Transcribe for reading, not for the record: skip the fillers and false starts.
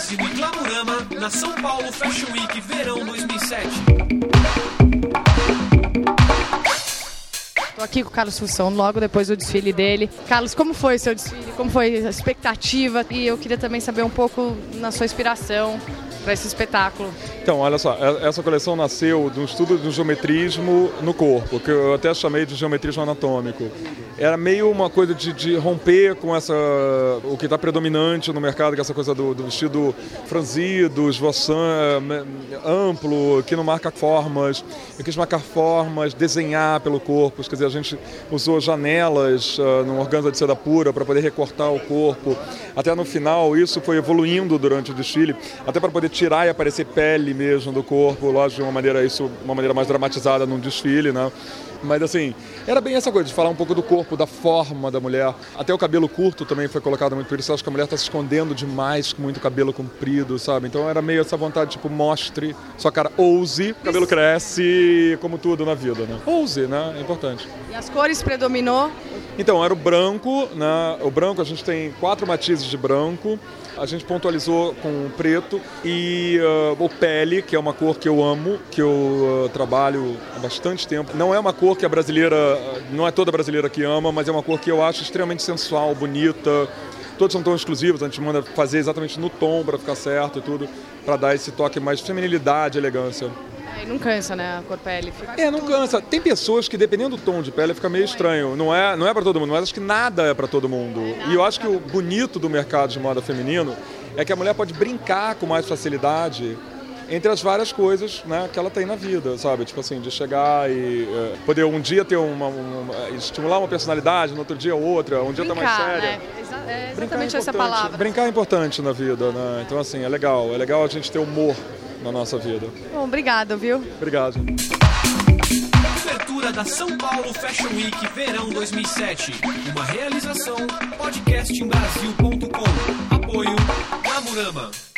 Brasil e Glamurama na São Paulo Fashion Week Verão 2007. Estou aqui com o Carlos Fussão, logo depois do desfile dele. Carlos, como foi o seu desfile? Como foi a expectativa? E eu queria também saber um pouco na sua inspiração para esse espetáculo. Então, olha só, essa coleção nasceu de um estudo do geometrismo no corpo, que eu até chamei de geometrismo anatômico. Era meio uma coisa de romper com o que está predominante no mercado, que é essa coisa do vestido franzido, esvoaçante, amplo, que não marca formas. Eu quis marcar formas, desenhar pelo corpo, quer dizer, a gente usou janelas num organza de seda pura para poder recortar o corpo. Até no final, isso foi evoluindo durante o desfile, até para poder tirar e aparecer pele mesmo do corpo, lógico, de uma maneira mais dramatizada num desfile, né? Mas assim, era bem essa coisa de falar um pouco do corpo, da forma da mulher. Até o cabelo curto também foi colocado muito por isso. Eu acho que a mulher está se escondendo demais com muito cabelo comprido, sabe? Então era meio essa vontade, tipo, mostre sua cara, ouse. O cabelo cresce, como tudo na vida, né? Ouse, né? É importante. E as cores predominou? Então, era o branco, né? O branco, a gente tem 4 matizes de branco. A gente pontualizou com o preto e o pele, que é uma cor que eu amo, que eu trabalho há bastante tempo. Não é uma cor que a brasileira, não é toda brasileira que ama, mas é uma cor que eu acho extremamente sensual, bonita. Todos são tons exclusivos, a gente manda fazer exatamente no tom para ficar certo e tudo, para dar esse toque mais de feminilidade, elegância. E não cansa, né, a cor pele? Não cansa. Tem pessoas que, dependendo do tom de pele, fica meio estranho. Não é para todo mundo, mas acho que nada é para todo mundo. E eu acho que o bonito do mercado de moda feminino é que a mulher pode brincar com mais facilidade entre as várias coisas, né, que ela tem na vida, sabe? Tipo assim, de chegar e poder um dia ter estimular uma personalidade, no outro dia outra, um dia tá mais séria. Né? É exatamente essa palavra. Brincar é importante na vida, né? Então assim, é legal a gente ter humor na nossa vida. Bom, obrigado, viu? Obrigado. Cobertura da São Paulo Fashion Week Verão 2007. Uma realização podcastembrasil.com. Apoio Glamurama.